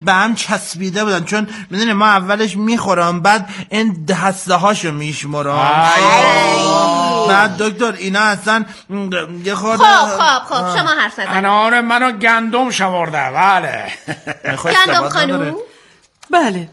به هم چسبیده بودن، چون میدونی ما اولش میخورم بعد این دسته هاشو میشمرم. بعد دکتر اینا اصلا یه خورده خب شما حرف نزن. انار منو گندم شمرده. بله گندم خانوم؟ بله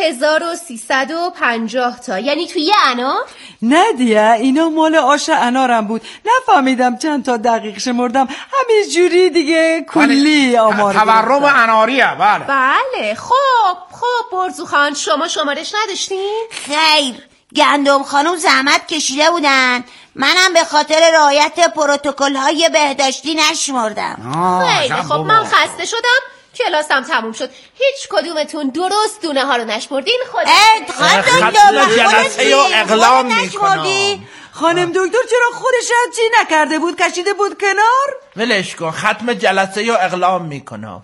2350 تا، یعنی تو یه انار؟ نه دیگه اینا مال آش انارم بود، نفهمیدم چند تا دقیق شمردم، همین جوری دیگه کلی آمار تورم اناریه. بله خب برزو خان شما شمارش نداشتین؟ خیر، گندم خانوم زحمت کشیده بودن، منم به خاطر رعایت پروتکل‌های بهداشتی نشمردم. خیلی خب من خسته شدم، کلاسم تموم شد، هیچ کدومتون درست دونه ها رو نشمردین. خط جلسه رو اقلام میکنم. خانم دکتر چرا خودش چی نکرده بود، کشیده بود کنار؟ ولش کن، ختم جلسه رو اقلام میکنم.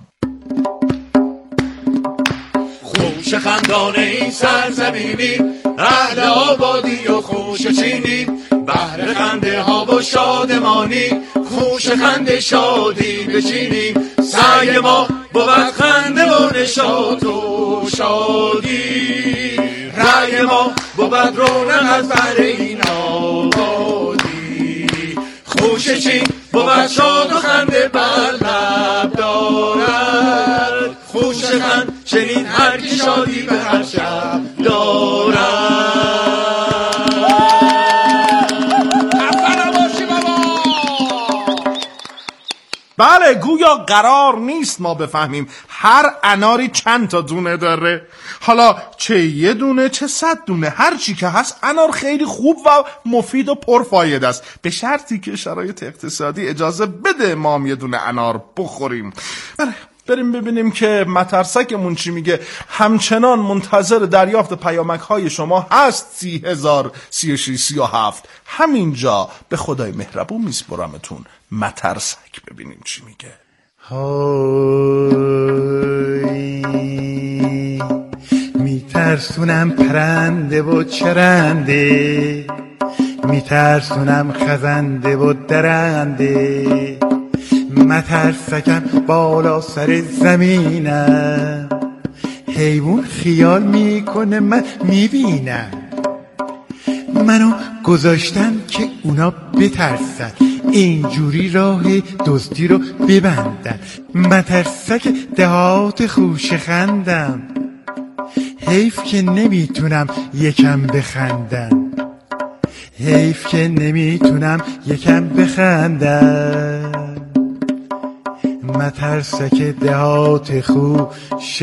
خوش خندانه این سرزمینی، اهل آبادی و خوش چینی، بهر خنده ها و شادمانی، خوش خنده شادی بچینیم. سعی ما بود خنده و نشاط و شادی، رأی ما بود رونق از بر این آبادی. خوش چین بود شاد و خنده بر لب دارد، خوش خند چنین هر کی شادی به هر شب دارد. بله، گویا قرار نیست ما بفهمیم هر اناری چند تا دونه داره. حالا چه یه دونه چه 100 دونه، هر چی که هست انار خیلی خوب و مفید و پرفایده است، به شرطی که شرایط اقتصادی اجازه بده ما هم یه دونه انار بخوریم. بریم ببینیم که مترسکمون چی میگه. همچنان منتظر دریافت پیامک های شما هست. 30,000 36 37. همینجا به خدای مهربون میسپرمتون مترسک، ببینیم چی میگه. میترسونم پرنده و چرنده، میترسونم خزنده و درنده، مترسکم بالا سر زمینم، حیوان خیال میکنه من میبینم، منو گذاشتن که اونا بترسن، اینجوری راه دزدی رو ببندن. مترسک دهات خوش خندم، حیف که نمیتونم یکم بخندم، حیف که نمیتونم یکم بخندم. مترسک دهات خوش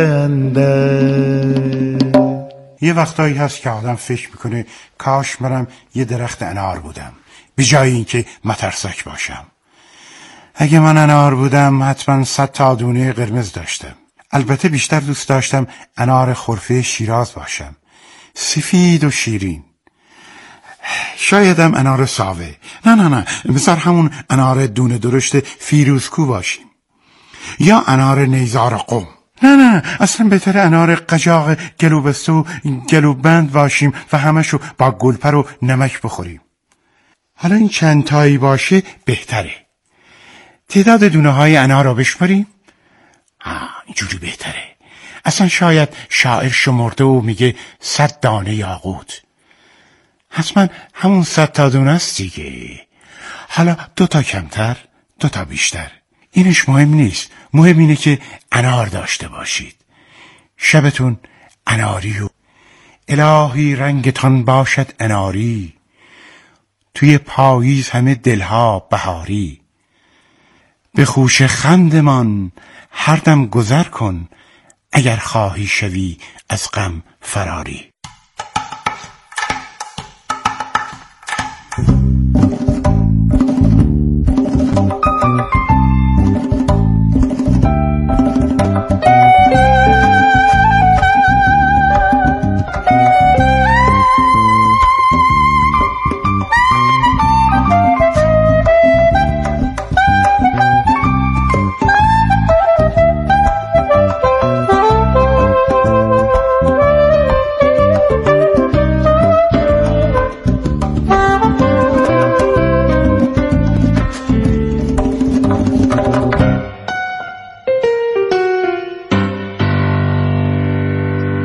خندم. یه وقتایی هست که آدم فکر میکنه کاش منم یه درخت انار بودم به جای اینکه مترسک باشم. اگه من انار بودم حتما 100 تا دونه قرمز داشتم. البته بیشتر دوست داشتم انار خرفه شیراز باشم، سفید و شیرین. شایدم انار ساوه. نه بذار همون انار دونه درشت فیروزکو باشیم، یا انار نیزار قم. نه اصلا بهتره انار قجاق گلوبسته و گلوبند باشیم و همشو با گلپر و نمک بخوریم. حالا این چند تایی باشه بهتره. تعداد دونه های انار رو بشماریم. اینجوری بهتره. اصلا شاید شاعر شمرده و میگه 100 دانه یاقوت. حتما همون 100 تا دونه است دیگه. حالا 2 تا کمتر 2 تا بیشتر، اینش مهم نیست. مهم اینه که انار داشته باشید. شبتون اناری و الهی رنگتان باشد اناری، توی پاییز همه دلها بهاری. به خوش خندمان هر دم گذر کن، اگر خواهی شوی از غم فراری.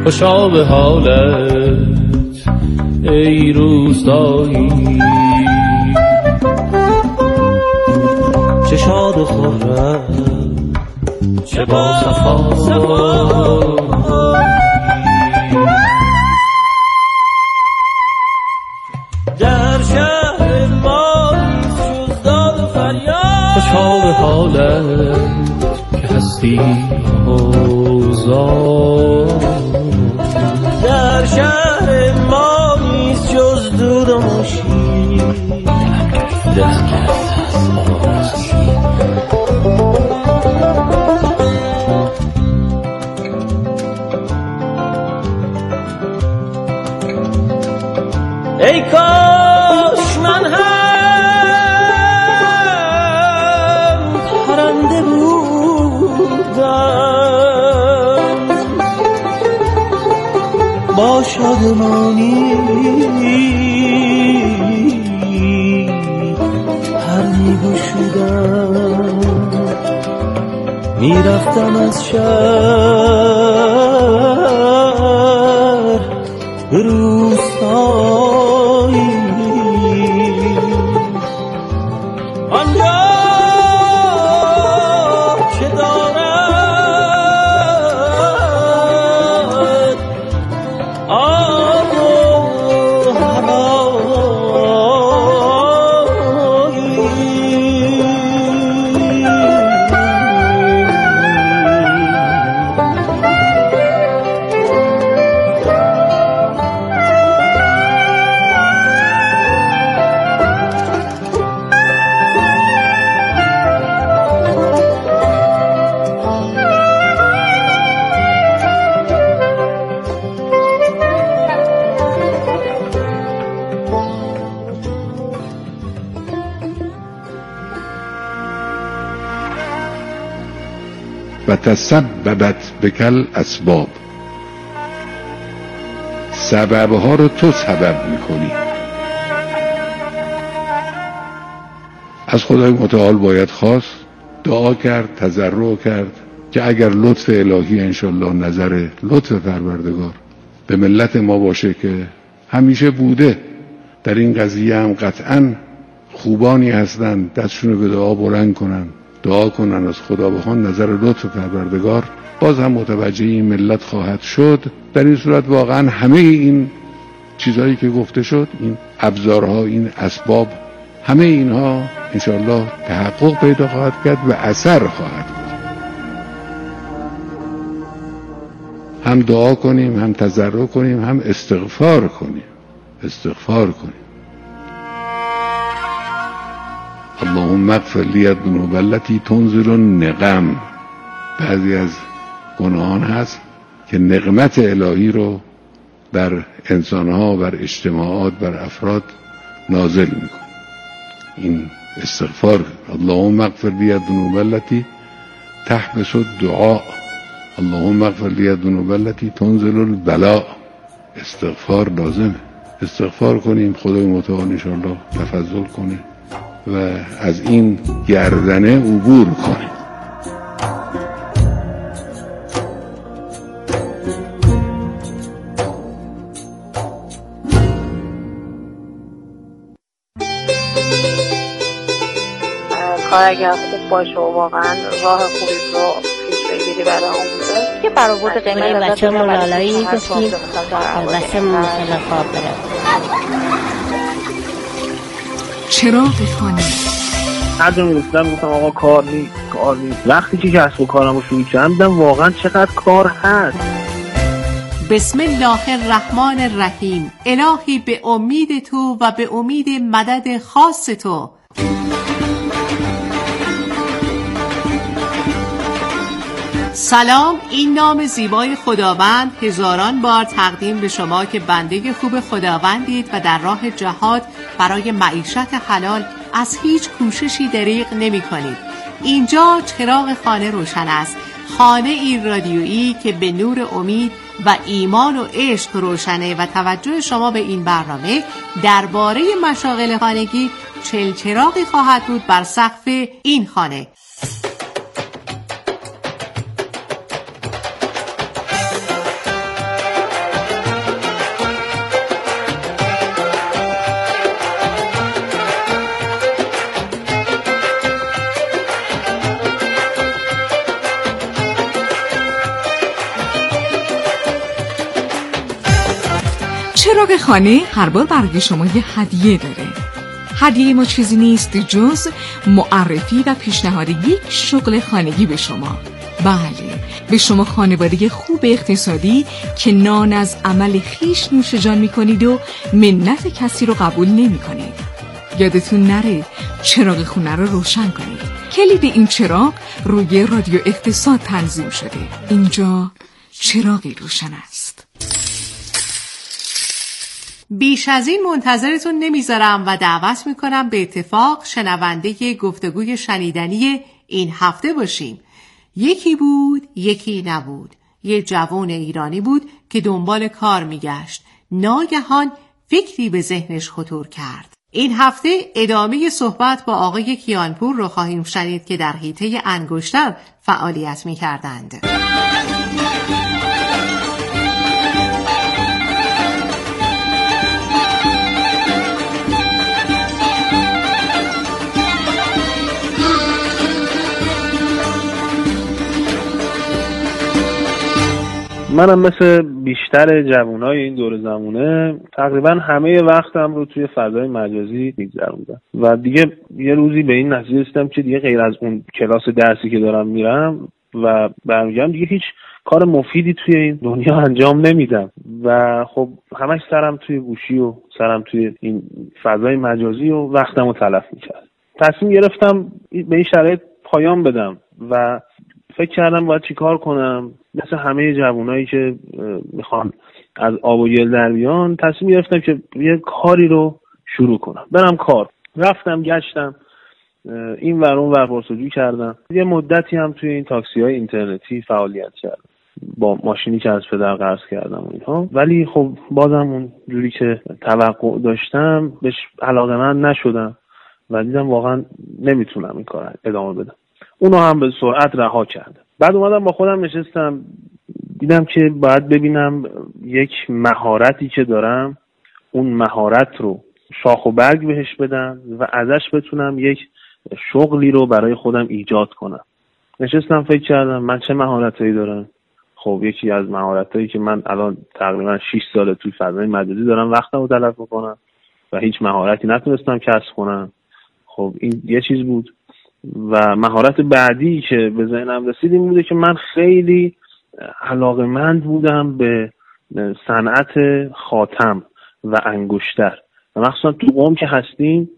خوشا به حالت ای روستایی، چه شاد و خرم چه با صفایی. در شهر ما نیست جز داد و فریاد، خوشا به حالت که هستی آزاد. در شهر ما نیست جز دود و موشی، دلم کرده از آرزویی. ای کاش من هم پرنده بودم، با شادمانی پر می‌گشودم، میرفتم از شهر به روستایی، آنجا که دارد آب و و تسببت بکل اسباب، سببها رو تو سبب میکنی. از خدای متعال باید خواست، دعا کرد، تضرع کرد که اگر لطف الهی انشالله نظر لطف پروردگار به ملت ما باشه که همیشه بوده، در این قضیه هم قطعاً خوبانی هستن، دستشون رو به دعا بلند کنن، دعا کنن از خدا بخوان نظر لطف پروردگار باز هم متوجه این ملت خواهد شد. در این صورت واقعا همه این چیزهایی که گفته شد، این ابزارها، این اسباب، همه اینها انشاءالله تحقق پیدا خواهد کرد و اثر خواهد بود. هم دعا کنیم، هم تضرع کنیم، هم استغفار کنیم. اللهم اغفر لی الذنوب التي تنزل النقم. بعضی از گناهان هست که نقمت الهی رو بر انسانها، بر اجتماعات، بر افراد نازل میکنه. این استغفار. اللهم اغفر لی الذنوب التي تحبس الدعاء، اللهم اغفر لی الذنوب التي تنزل البلاء. استغفار لازمه. استغفار کنیم، خدای متعال انشاءالله تفضل کنه و از این گردنه عبور کنیم. کار اگر خوب باشه و واقعا راه خوبی رو پیش بگیری برای آموزش که برآورد قیمت بچه ملالایی گفتیم البته مثل خواب بره. چراغ خانه هر جا میرسیدم گفتم آقا کار نیست. وقتی که کسب و کارم رو شروع کردم دیدم واقعا چقدر کار هست. بسم الله الرحمن الرحیم. الهی به امید تو و به امید مدد خاص تو. سلام، این نام زیبای خداوند هزاران بار تقدیم به شما که بنده خوب خداوندید و در راه جهاد برای معیشت حلال از هیچ کوششی دریغ نمی کنید. اینجا چراغ خانه روشن است، خانه این رادیویی که به نور امید و ایمان و عشق روشنه و توجه شما به این برنامه درباره مشاغل خانگی چلچراغی خواهد بود بر سقف این خانه. چراغ خانه هر بار برای شما یه هدیه داره. هدیه ما چیزی نیست جز معرفی و پیشنهاد یک شغل خانگی به شما. بله، به شما خانواده خوب اقتصادی که نان از عمل خیش نوش جان میکنید و منت کسی رو قبول نمیکنید. یادتون نره چراغ خونه رو روشن کنید. کلید این چراغ روی رادیو اقتصاد تنظیم شده. اینجا چراغی روشن است. بیش از این منتظرتون نمیذارم و دعوت میکنم به اتفاق شنونده گفتگوی شنیدنی این هفته باشیم. یکی بود، یکی نبود. یه جوان ایرانی بود که دنبال کار میگشت. ناگهان فکری به ذهنش خطور کرد. این هفته ادامه صحبت با آقای کیانپور رو خواهیم شنید که در حیطه انگشتر فعالیت میکردند. منم مثل بیشتر جوانای این دور زمونه تقریبا همه وقتم رو توی فضای مجازی میگذروندم و دیگه یه روزی به این نتیجه رسیدم که دیگه غیر از اون کلاس درسی که دارم میرم و برمیگردم دیگه هیچ کار مفیدی توی این دنیا انجام نمیدم و خب همش سرم توی گوشی و سرم توی این فضای مجازی و وقتمو تلف میکرد. تصمیم گرفتم به این شرایط پایان بدم و فکر کردم باید چی کار کنم. مثل همه جوانایی که میخوان از آب و گل در بیان تصمیم گرفتم که یه کاری رو شروع کنم، برم کار. رفتم گشتم این ور اون ور پرسجو کردم. یه مدتی هم توی این تاکسی های اینترنتی فعالیت کردم با ماشینی که از پدر قرض کردم و اینها، ولی خب بازم اون جوری که توقع داشتم بهش علاقه‌مند نشدم و دیدم واقعا نمیتونم این کار ادامه بدم. اونو هم به سرعت رها کردم. بعد اومدم با خودم نشستم، دیدم که باید ببینم یک مهارتی که دارم اون مهارت رو شاخ و برگ بهش بدم و ازش بتونم یک شغلی رو برای خودم ایجاد کنم. نشستم فکر کردم من چه مهارتایی دارم. خب یکی از مهارتایی که من الان تقریبا 6 ساله توی فضای مجازی دارم وقتمو تلف میکنم و هیچ مهارتی نتونستم کسب کنم. خب این یه چیز بود. و مهارت بعدی که به ذهنم رسید این بوده که من خیلی علاقه‌مند بودم به صنعت خاتم و انگشتر و مخصوصا تو قم که هستیم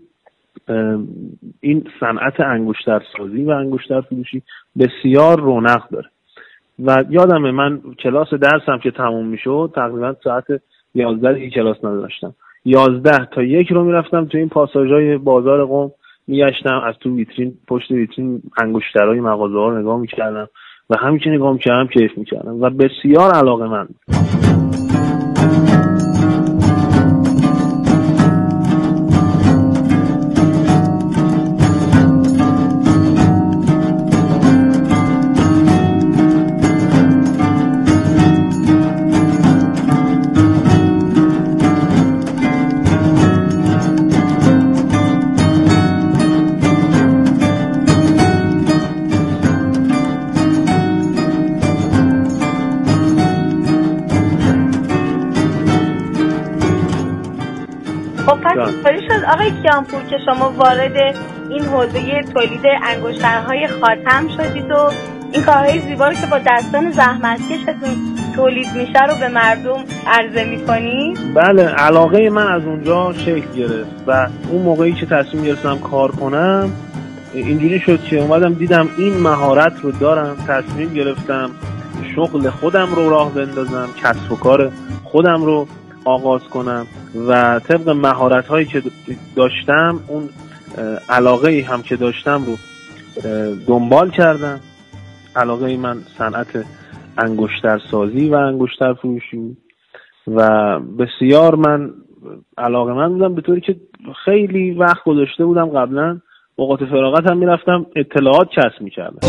این صنعت انگشتر سازی و انگشتر فروشی بسیار رونق داره و یادمه من کلاس درسم که تموم میشد تقریبا ساعت 11 کلاس نداشتم، 11 تا 1 رو میرفتم تو این پاساژهای بازار قم میگشتم، از تو ویترین پشت ویترین انگشترهای مغازه ها رو نگاه میکردم و همین که نگاه میکردم کیف میکردم و بسیار علاقه‌مند. اینطوری شد آقای کیانپور که شما وارد این حوزه تولید انگشترهای خاتم شدید و این کارهای زیبا رو که با دستان زحمتکشتون تولید میشه رو به مردم عرضه میکنید؟ بله، علاقه من از اونجا شکل گرفت و اون موقعی که تصمیم گرفتم کار کنم اینجوری شد که اومدم دیدم این مهارت رو دارم، تصمیم گرفتم شغل خودم رو راه بندازم، کسب و کار خودم رو آغاز کنم و طبق مهارت هایی که داشتم اون علاقه هم که داشتم رو دنبال کردم. علاقه من صنعت انگشتر سازی و انگشتر فروشی و بسیار من علاقه من بودم به طوری که خیلی وقت گذاشته بودم قبلا اوقات فراغت هم میرفتم اطلاعات کسب میکردم.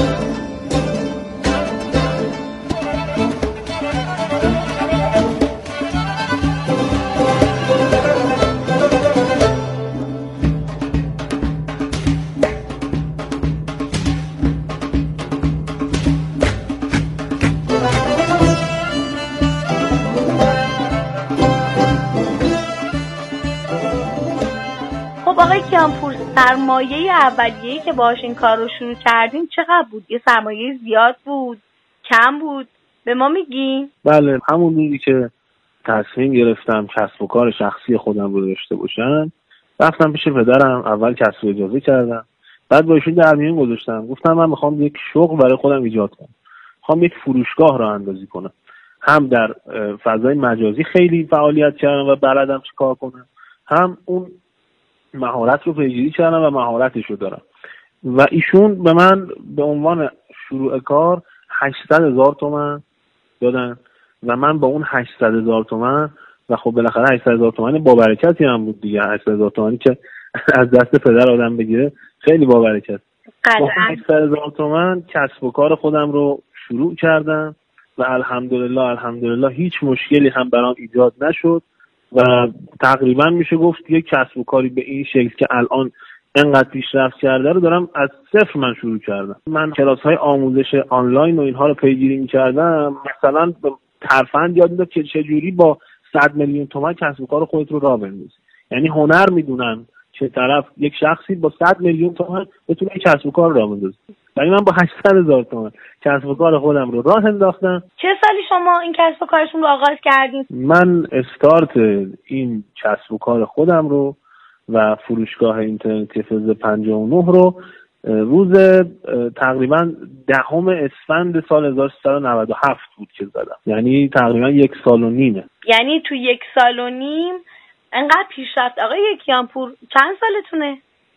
کیانپور سرمایه اولیه‌ای که باهاش این کار رو شروع کردین چقدر بود؟ یه سرمایه زیاد بود؟ کم بود؟ به ما میگین؟ بله، همون روزی که تصمیم گرفتم کسب و کار شخصی خودم رو داشته باشم، رفتم پیش پدرم، اول کسب اجازه کردم، بعد با ایشون در میون گذاشتم، گفتم من میخوام یک شغل برای خودم ایجاد کنم، میخوام یک فروشگاه راه اندازی کنم. هم در فضای مجازی خیلی فعالیت کردم و بلدم چیکار کنم، هم اون مهارت رو پیگیری کردم و مهارتش رو دارم. و ایشون به من به عنوان شروع کار 800,000 تومان دادن و من با اون 800,000 تومان و خب بالاخره 800,000 تومان با برکتی هم بود دیگه. 800,000 تومانی که از دست پدر آدم بگیره خیلی با برکت. با 800,000 تومان کسب و کار خودم رو شروع کردم و الحمدلله هیچ مشکلی هم برام ایجاد نشد و تقریبا میشه گفت یک کسب و کاری به این شکل که الان انقدر پیشرفت کرده رو دارم از صفر من شروع کردم. من کلاس‌های آموزش آنلاین و اینها رو پیگیری می‌کردم، مثلا ترفند یاد میداد که چجوری با 100 میلیون تومان کسب و کار خودت رو راه بندازی. یعنی هنر میدونن که طرف یک شخصی با 100 میلیون تومان بتونه کسب و کار راه بندازه. ولی من با 800,000 تومان کسب و کار خودم رو راه انداختم. چه سالی شما این کسب و کارشون رو آغاز کردین؟ من استارت این کسب و کار خودم رو و فروشگاه اینترنتی فز 59 رو روز تقریبا 10 اسفند سال 1397 بود که زدم. یعنی تقریبا 1 سال و نیمه. یعنی تو 1 سال و نیم انقدر پیشرفت. آقای کیانپور چند سالتونه؟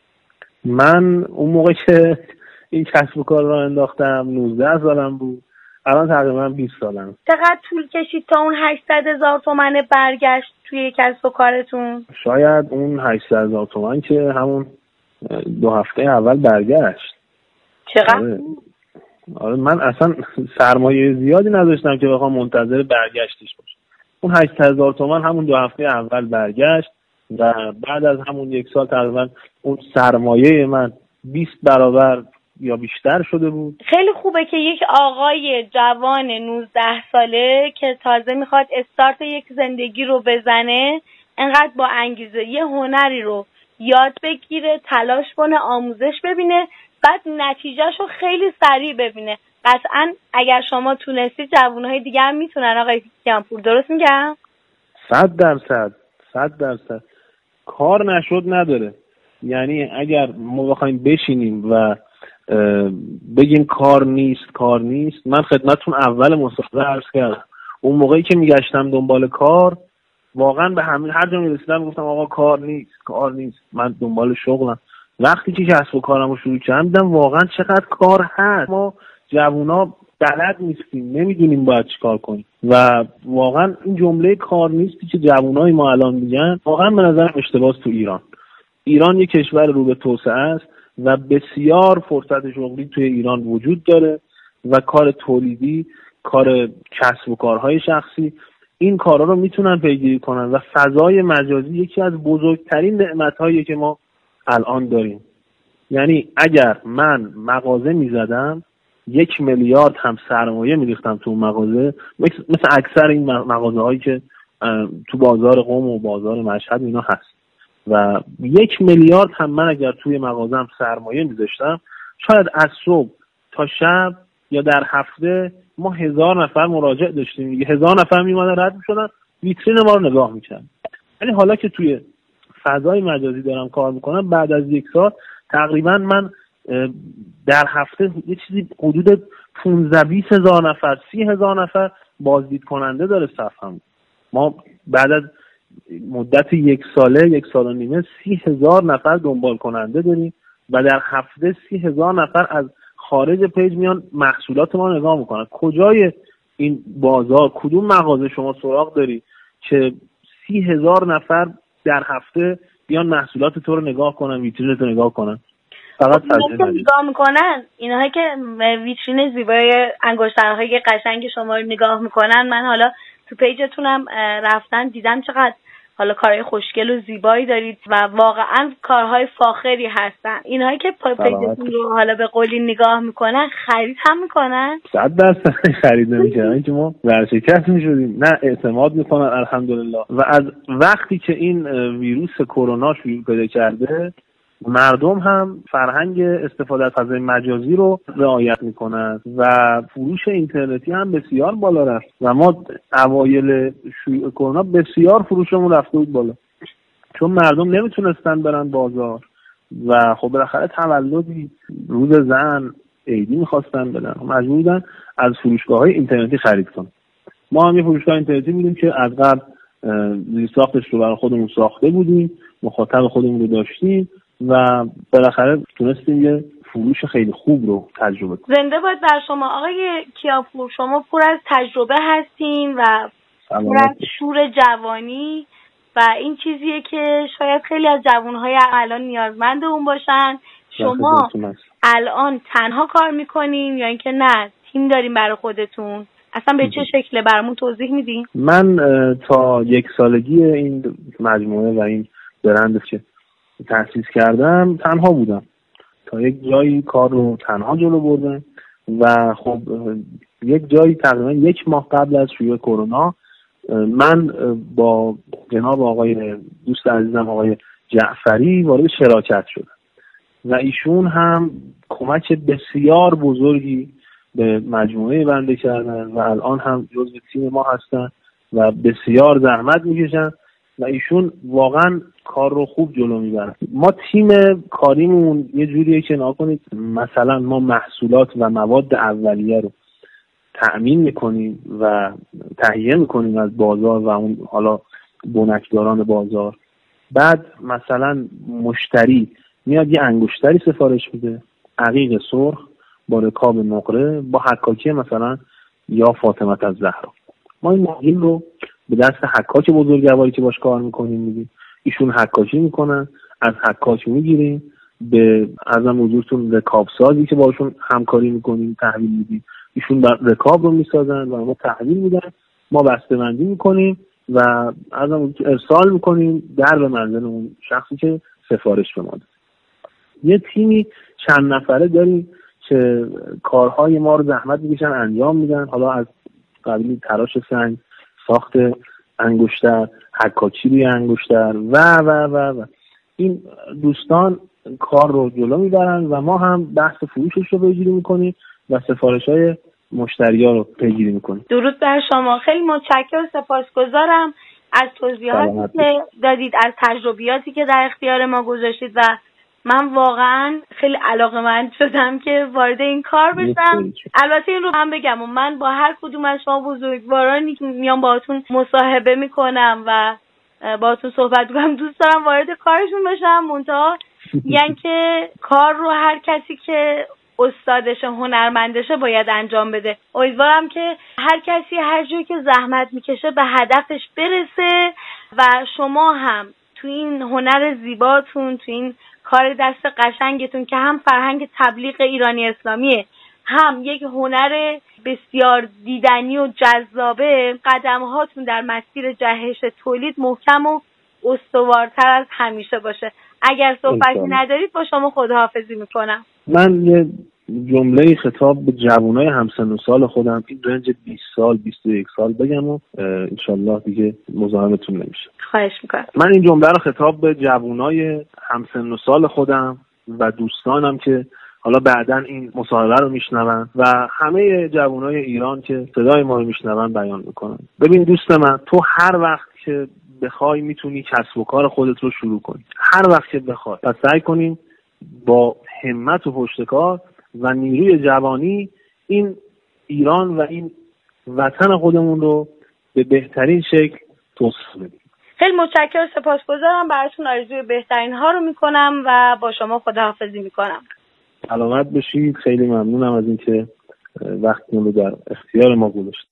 من اون موقع که این کسب و کار رو انداختم 19 سالم بود. الان تقریبا 20 سالم. چقدر طول کشید تا اون 800,000 تومان برگشت توی کسب و کارتون؟ شاید اون 800,000 تومان که همون 2 هفته اول برگشت. چقدر؟ آره من اصلا سرمایه زیادی نداشتم که بخوام منتظر برگشتش باشم. اون 800,000 تومان همون 2 هفته اول برگشت و بعد از همون 1 سال تقریبا اون سرمایه من 20 برابر یا بیشتر شده بود. خیلی خوبه که یک آقای جوان 19 ساله که تازه میخواد استارت یک زندگی رو بزنه انقدر با انگیزه یه هنری رو یاد بگیره، تلاش کنه، آموزش ببینه، بعد نتیجهش رو خیلی سریع ببینه. قطعا اگر شما تونستید جوانهای دیگه هم میتونن. آقای کیانپور درست میگم؟ 100% کار نشد نداره. یعنی اگر ما بخوایم بشینیم و بگیم کار نیست، من خدمتتون اول مصاحبه عرض کردم اون موقعی که میگشتم دنبال کار واقعا به همین هر جا میرسیدم گفتم آقا کار نیست، من دنبال شغلم. وقتی که کسب و کارم رو شروع کردم دیدم واقعا چقدر کار هست. ما جوونا بلد نیستیم، نمیدونیم باید چیکار کنیم و واقعا این جمله کار نیستی که جوونای ما الان میگن واقعا به نظرم اشتباهه. تو ایران یک کشور رو به توسعه است و بسیار فرصت شغلی توی ایران وجود داره و کار تولیدی، کار کسب و کارهای شخصی، این کارا رو میتونن پیگیری کنن و فضای مجازی یکی از بزرگترین نعمت‌هایی که ما الان داریم. یعنی اگر من مغازه میزدم 1 میلیارد هم سرمایه میریختم تو مغازه، مثل اکثر این مغازه هایی که تو بازار قم و بازار مشهد اینا هست و 1 میلیارد هم من اگر توی مغازم سرمایه میذاشتم شاید از صبح تا شب یا در هفته ما 1000 نفر مراجع داشتیم. 1000 نفر میومدن رد میشدن ویترین ما رو نگاه میکردن. ولی حالا که توی فضای مجازی دارم کار میکنم بعد از 1 سال تقریبا من در هفته یه چیزی حدود 15-20 هزار نفر 30,000 نفر بازدید کننده داره صفحم. ما بعد از مدت 1 ساله 1 سال و نیمه 30,000 نفر دنبال کننده داریم و در هفته 30,000 نفر از خارج پیج میان محصولات ما نگاه میکنن. کجای این بازار کدوم مغازه شما سراغ داری که 30,000 نفر در هفته بیان محصولات تو رو نگاه کنن، ویترین تو نگاه کنن؟ فقط نگاه میکنن اینها که ویترین زیبای انگشترهای قشنگ شما رو نگاه میکنن. من حالا تو پیجتونم رفتن دیدم چقدر حالا کارهای خوشگل و زیبایی دارید و واقعا کارهای فاخری هستن. اینهایی که پیجتون رو حالا به قولی نگاه میکنن خرید هم میکنن؟ 100% خرید نمیکنن که ما ورشکست میشدیم، نه اعتماد میکنن الحمدلله. و از وقتی که این ویروس کرونا شروع پیدا کرده مردم هم فرهنگ استفاده از فضای مجازی رو رعایت میکنن و فروش اینترنتی هم بسیار بالا رفت و ما اوایل شیوع کرونا بسیار فروشمون رفته بود بالا، چون مردم نمیتونستن برن بازار و خب بالاخره تولدی، روز زن، عیدی میخواستن بدن، مجبور بودن از فروشگاه‌های اینترنتی خرید کنن. ما هم یه فروشگاه اینترنتی بودیم که از قبل زیرساختش رو برای خودمون ساخته بودیم، مخاطب خودمون رو داشتیم و بالاخره تونستیم یه فروش خیلی خوب رو تجربه کنیم. زنده باد بر شما آقای کیانپور، شما پر از تجربه هستین و پر از شور جوانی و این چیزیه که شاید خیلی از جوانهای الان نیازمند اون باشن. شما الان تنها کار میکنین یا اینکه نه تیم دارین برای خودتون؟ اصلا به چه شکله برامون توضیح میدین؟ من تا 1 سالگی این مجموعه و این برند که تأسیس کردم تنها بودم، تا یک جایی کار رو تنها جلو بردم و خب یک جایی تقریبا 1 ماه قبل از شیوع کرونا من با جناب آقای دوست عزیزم آقای جعفری وارد شراکت شدم و ایشون هم کمک بسیار بزرگی به مجموعه بنده کردن و الان هم جزو تیم ما هستن و بسیار زحمت میکشن و ایشون واقعا کار رو خوب جلو میبرن. ما تیم کاریمون یه جوریه که نکنید مثلا ما محصولات و مواد اولیه رو تأمین میکنیم و تهیه میکنیم از بازار و اون حالا بنکداران بازار، بعد مثلا مشتری میاد یه انگشتری سفارش میده، عقیق سرخ با رکاب نقره با حکاکی مثلا یا فاطمه الزهرا، ما این ماهین رو به دست حکاک بزرگواری که باش کار میکنیم میدیم، ایشون حکاکی میکنن، از حکاک میگیریم، به ازم حضورتون رکاب سازی که باشون همکاری میکنیم تحویل میدیم، ایشون رکاب رو میسازن و ما تحویل میدن، ما بسته‌بندی میکنیم و ازم ارسال میکنیم در به منزل اون شخصی که سفارش به ما داد. یه تیمی چند نفره داریم که کارهای ما رو زحمت میکشن انجام میدن، حالا از قبیل تراش سنگ، ساخت انگشتر، حکاکی روی انگشتر و و و و این دوستان کار رو جلو میبرن و ما هم بحث فروشش رو پیگیری میکنیم و سفارش‌های مشتری‌ها رو پیگیری میکنیم. درود بر شما، خیلی متشکرم، سپاسگزارم از توضیحاتی که دادید، از تجربیاتی که در اختیار ما گذاشتید و من واقعا خیلی علاقه‌مند شدم که وارد این کار بشم. البته این رو هم بگم و من با هر کدوم از شما بزرگوارانی که میام باهاتون مصاحبه میکنم و باهاتون صحبت میکنم دوست دارم وارد کارشون بشم، منتها یعنی که کار رو هر کسی که استادش هنرمندشه باید انجام بده. امیدوارم که هر کسی هر جایی که زحمت میکشه به هدفش برسه و شما هم تو این هنر زیباتون، تو این کار دست قشنگتون که هم فرهنگ تبلیغ ایرانی اسلامیه، هم یک هنر بسیار دیدنی و جذابه، قدمهاتون در مسیر جهش تولید محکم و استوارتر از همیشه باشه. اگر صحبتی ندارید با شما خداحافظی میکنم. من یه جمله خطاب به جوانای همسن و سال خودم، این رنج 20 سال 21 سال بگم و انشالله دیگه مزاحمتون نمیشه. خواهش میکنم. من این جمله رو خطاب به جوانای همسن و سال خودم و دوستانم که حالا بعداً این مصاحبه رو میشنون و همه جوانای ایران که صدای ما رو میشنون بیان میکنن. ببین دوست من، تو هر وقت که بخوای میتونی کسب و کار خودت رو شروع کنی، هر وقت که بخوای. پس سعی کنیم با همت و پشتکار و نیروی جوانی این ایران و این وطن خودمون رو به بهترین شکل توسعه بدیم. خیلی متشکرم، سپاسگزارم، براتون آرزوی بهترین ها رو میکنم و با شما خداحافظی میکنم. سلامت باشید، خیلی ممنونم از اینکه وقتتون رو در اختیار ما گذاشتید.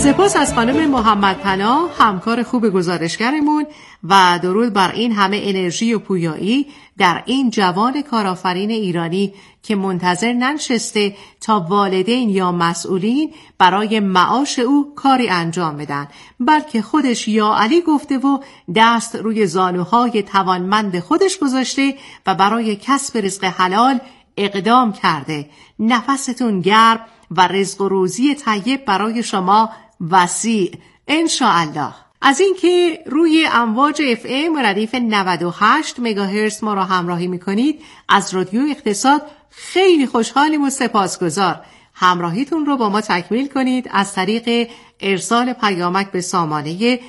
سپاس از خانم محمد پناه، همکار خوب گزارشگرمون، و درود بر این همه انرژی و پویایی در این جوان کارآفرین ایرانی که منتظر ننشسته تا والدین یا مسئولین برای معاش او کاری انجام بدن، بلکه خودش یا علی گفته و دست روی زانوهای توانمند خودش گذاشته و برای کسب رزق حلال اقدام کرده. نفستون گرم و رزق و روزی طیب برای شما وسیع انشاءالله. از اینکه روی امواج FM ردیف 98 مگاهرتز ما را همراهی میکنید، از رادیو اقتصاد خیلی خوشحالیم و سپاسگزار. همراهیتون رو با ما تکمیل کنید از طریق ارسال پیامک به سامانه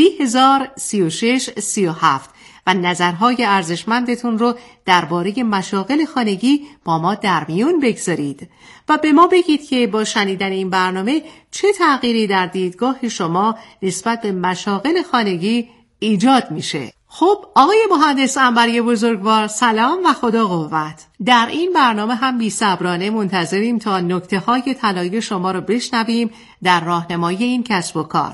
30003637 و نظرهای ارزشمندتون رو درباره مشاغل خانگی با ما در میون بگذارید و به ما بگید که با شنیدن این برنامه چه تغییری در دیدگاه شما نسبت به مشاغل خانگی ایجاد میشه. خب آقای مهندس عنبری بزرگوار، سلام و خدا قوت. در این برنامه هم بی‌صبرانه منتظریم تا نکته‌های طلایی شما رو بشنویم در راهنمایی این کسب و کار.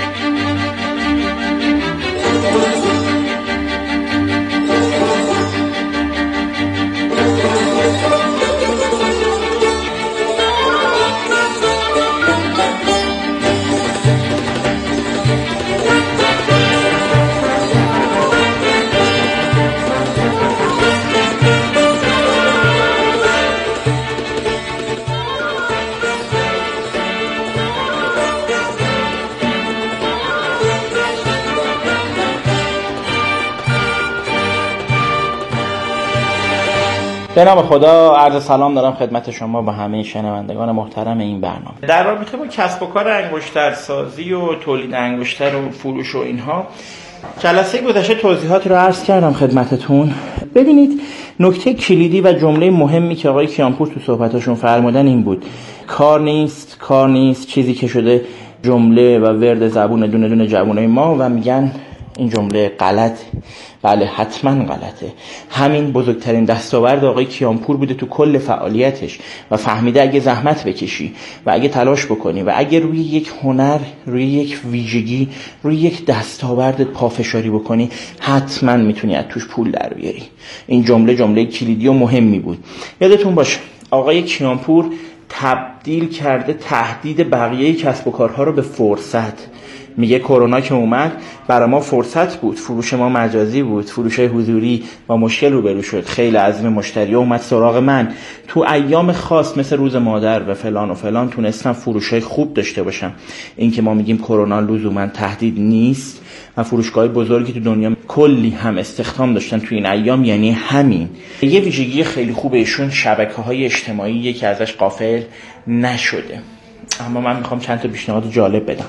به نام خدا عرض سلام دارم خدمت شما و همه شنوندگان محترم این برنامه. در رابطه با کسب و کار انگشترسازی و تولید انگشتر و فروش و اینها جلسه گذشته توضیحات رو عرض کردم خدمتتون. ببینید نکته کلیدی و جمله مهمی که آقای کیانپور تو صحبتاشون فرمودن این بود: کار نیست چیزی که شده جمله و ورد زبون دونه دونه جوانای ما و میگن این جمله غلط. بله حتما غلطه. همین بزرگترین دستاورد آقای کیانپور بوده تو کل فعالیتش و فهمیده اگه زحمت بکشی و اگه تلاش بکنی و اگه روی یک هنر، روی یک ویژگی، روی یک دستاوردت پافشاری بکنی حتما میتونی از توش پول در بیاری. این جمله کلیدی و مهمی بود. یادتون باشه آقای کیانپور تبدیل کرده تهدید بقیه کسب و کارها رو به فرصت. میگه کرونا که اومد برای ما فرصت بود، فروش ما مجازی بود، فروش حضوری با مشکل روبرو شد، خیلی عظیم مشتری اومد سراغ من، تو ایام خاص مثل روز مادر و فلان و فلان تونستم فروشای خوب داشته باشم. این که ما میگیم کرونا لزوما تهدید نیست و فروشگاه بزرگی تو دنیا کلی هم استخدام داشتن تو این ایام، یعنی همین. یه ویژگی خیلی خوبه ایشون شبکه‌های اجتماعی که ازش غافل نشده. اما من میخوام چند تا پیشنهاد جالب بدم،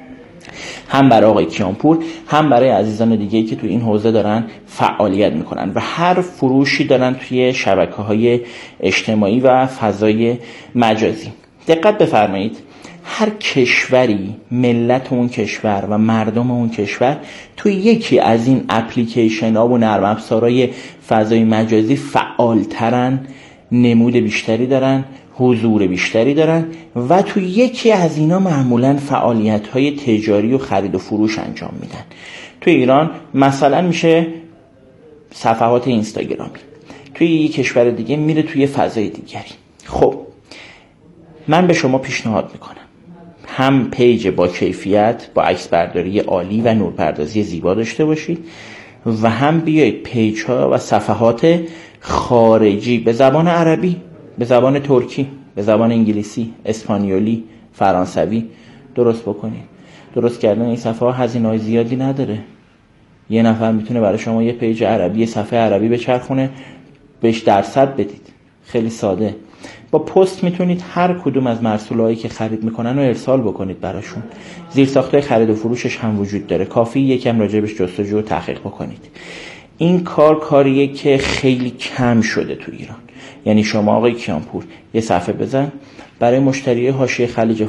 هم برای آقای کیانپور هم برای عزیزان دیگه‌ای که تو این حوزه دارن فعالیت میکنن و هر فروشی دارن توی شبکه‌های اجتماعی و فضای مجازی. دقت بفرمایید، هر کشوری، ملت اون کشور و مردم اون کشور توی یکی از این اپلیکیشن‌ها و نرم افزارهای فضای مجازی فعالترن، نمود بیشتری دارن، حضور بیشتری دارن و تو یکی از اینا معمولاً فعالیت‌های تجاری و خرید و فروش انجام میدن. تو ایران مثلا میشه صفحات اینستاگرامی، توی یک کشور دیگه میره توی فضای دیگری. خب من به شما پیشنهاد میکنم هم پیج با کیفیت با عکس برداری عالی و نورپردازی زیبا داشته باشید و هم بیایید پیج ها و صفحات خارجی به زبان عربی، به زبان ترکی، به زبان انگلیسی، اسپانیولی، فرانسوی درست بکنید. درست کردن این صفحه ها هزینه‌های زیادی نداره. یه نفر میتونه برای شما یه پیج عربی، یه صفحه عربی بچرخونه، بهش درصد بدید. خیلی ساده. با پست میتونید هر کدوم از محصولایی که خرید میکنن رو ارسال بکنید براشون. زیرساختای خرید و فروشش هم وجود داره. کافی یکم راجبش جستجو و تحقیق بکنید. این کاریه که خیلی کم شده تو ایران. یعنی شما آقای کیانپور یه صفحه بزن برای مشتری حاشیه خلیج